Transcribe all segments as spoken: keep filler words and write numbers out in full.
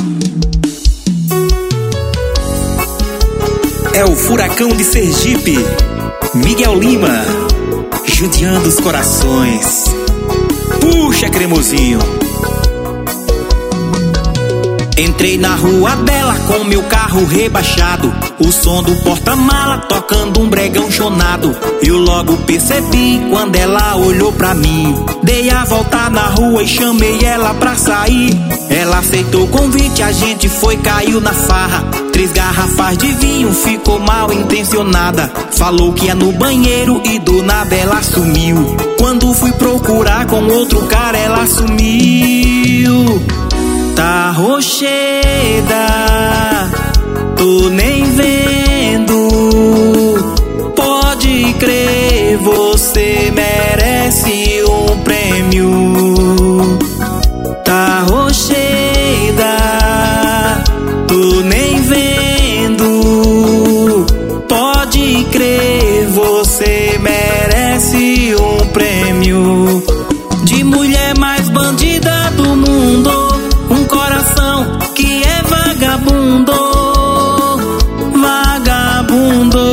É o Furacão de Sergipe, Miguel Lima, judiando os corações. Puxa, cremosinho. Entrei na Rua Bela com meu carro rebaixado, o som do porta-mala tocando um bregão chonado. Eu logo percebi quando ela olhou pra mim. Dei a volta na rua e chamei ela pra sair. Ela aceitou o convite, a gente foi, caiu na farra. Três garrafas de vinho, ficou mal intencionada. Falou que ia no banheiro e do nada ela sumiu. Quando fui procurar com outro cara, ela sumiu. Tá rocheda, tô nem vendo. Pode crer, você merece um prêmio. Tá rocheda, tô nem vendo. Pode crer, você merece um prêmio. De mulher mais bandida do mundo, um coração que é vagabundo, vagabundo.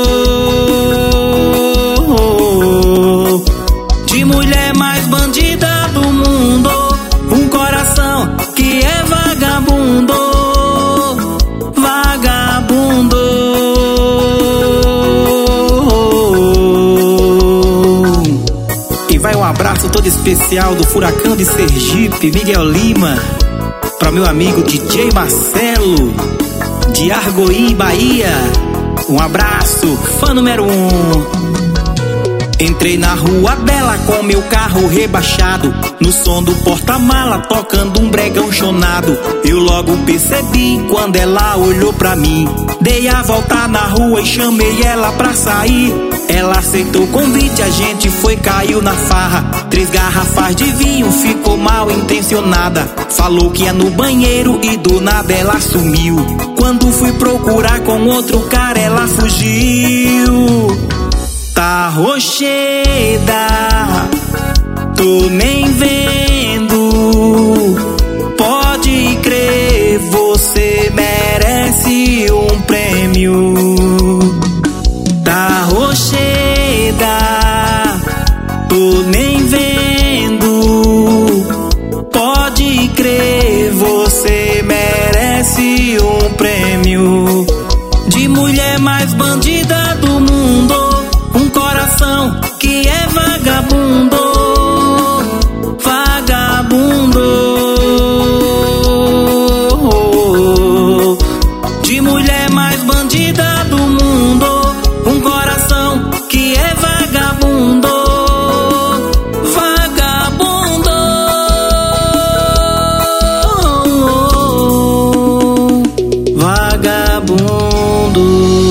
De mulher mais bandida do mundo, um coração que é vagabundo, vagabundo. E vai um abraço todo especial do Furacão de Sergipe, Miguel Lima, para meu amigo D J Marcelo, de Argoí, Bahia. Um abraço, fã número um. Entrei na Rua Bela com meu carro rebaixado, no som do porta-mala tocando um bregão chonado. Eu logo percebi quando ela olhou pra mim. Dei a volta na rua e chamei ela pra sair. Ela aceitou o convite, a gente foi, caiu na farra. Três garrafas de vinho, ficou mal intencionada. Falou que ia no banheiro e do nada ela sumiu. Quando fui procurar com outro cara, ela fugiu. Tá rocheda, tô nem vendo. Pode crer, você merece um prêmio. Tá rocheda, tô nem vendo. Pode crer, você merece um prêmio. De mulher mais bandida do mundo, um coração que é vagabundo, vagabundo. De mulher mais bandida do mundo, um coração que é vagabundo, vagabundo. Vagabundo.